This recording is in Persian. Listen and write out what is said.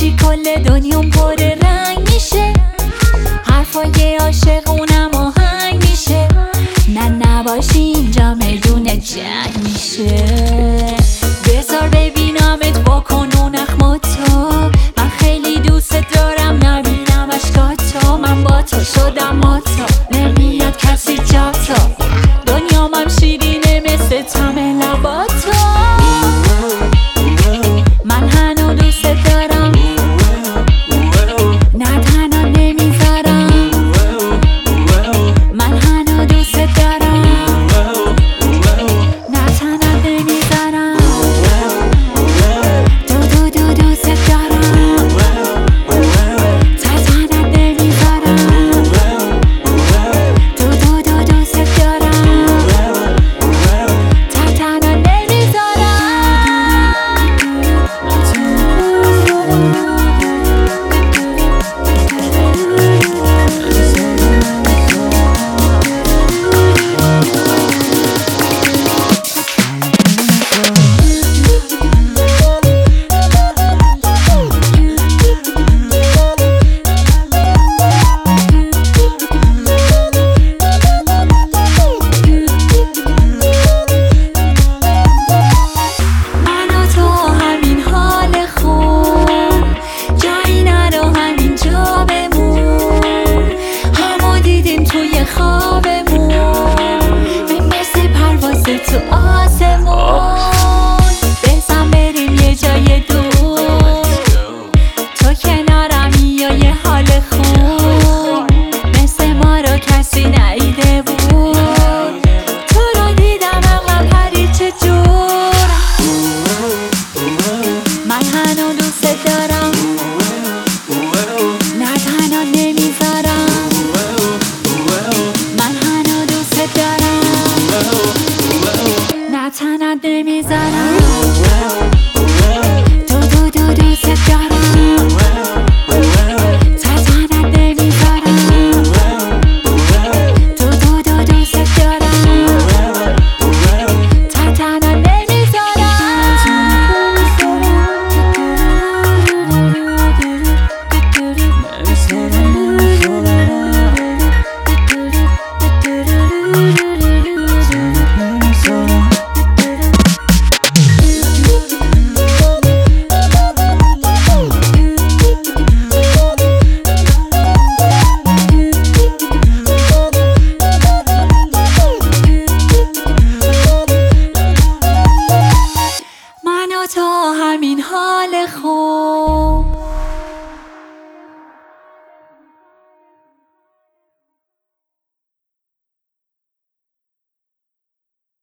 باشی کل دنیام پر رنگ میشه، حرفای عاشقونم آهنگ میشه. نه نباشی اینجا میدون جنگ میشه. بذار ببینمت واکن اون اخماتو، من خیلی دوست دارم نبینم اشکاتو. من با تو شدم ماتو، نمیاد کسی جاتو، دنیام شیرینه مثل طعم لباتو. من هنو دوست دارم، نه تنها نمیذارم. من هنو دوست دارم، نه تنها نمیذارم. دو دوست دارم، تا تنها نمیذارم. دو دوست دارم، تا تنها نمیذارم. تو آسمون بزن بریم یه جای دور، تو کنارمی یا یه حال خوب، مثل ما رو کسی ندیده بود. تو رو دیدم عقلم پرید چجور. من هنو دوست دارم، نه تنها نمیذارم. من هنو دوست دارم، نه تنها نمیذارم.